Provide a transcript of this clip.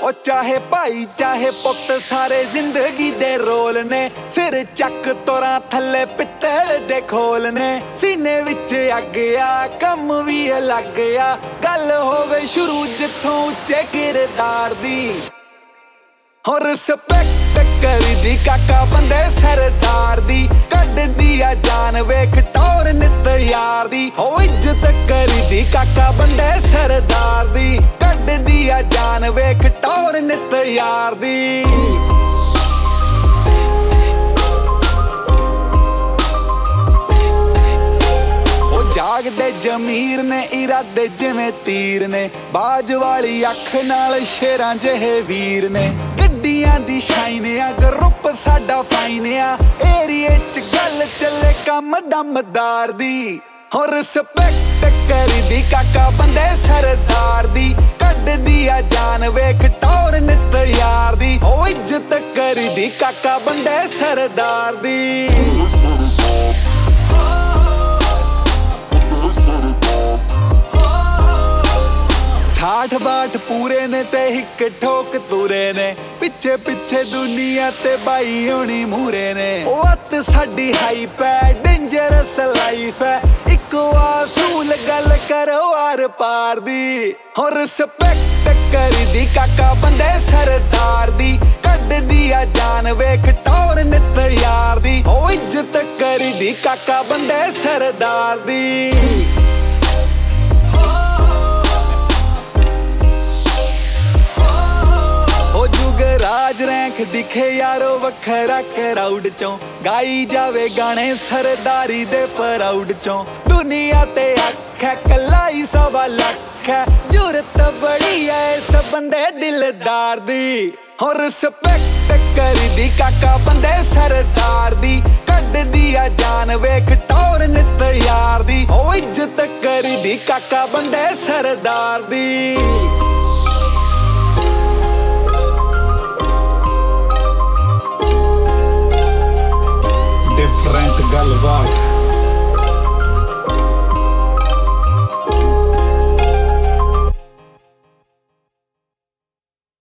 ओ चाहे भाई चाहे पुत सारे जिंदगी दे रोल ने। सिर चक तोरा थले पित्तल दे खोल ने। सीने विच अग आ कम भी अलग आ। गल होवे शुरू जिथों उच्चे किरदार दी। और रिस्पेक्ट करी काका बंदे सरदार दी। कड दिया जान वेख टौर नित यार दी। हो इज्जत करी काका बंदे सरदार दी। कड दिया जान वेख टौर नित यार दी। जागदे जमीर ने इरादे जिवें तीर ने। बाज वाली अख नाल शेरां जहे वीर ने। गड्डियां दी शाइन आ ग्रुप साडा फाइन आ। एरिए च गल चले कम दमदार दी। और रिस्पेक्ट करी दी काका बंदे सरदार दी। कड दिया जान वेख टौर नित यार दी। ओ इज्जत करी दी काका बंदे सरदार दी। ठाठ बाट पूरे ने ते हिक ठोक तुरे ने। पिछे पिछे दुनिया ते बाई होनी मूरे ने। ओ अत साडी हाई पै डेंजरस लाइफ है। इको आसूल गल करो आर पार दी। और रिस्पेक्ट करी दी काका बंदे सरदार दी। कड दिया जान वेख टौर नित यार दी। ओ इज्जत करी दी काका बंदे सरदार दी। राज रैंक दिखे यारो वखरा क्राउड चों। गाई जावे गाने सरदारी दे प्राउड चों। दुनिया ते अख है कलाई सवा लख है। जरूरत बड़ी है इस बंदे दिलदार दी। और रिस्पेक्ट करी दी काका बंदे सरदार दी। कड दिया जान वेख टौर नित यार दी। ओ इज्जत करी दी काका बंदे सरदार दी।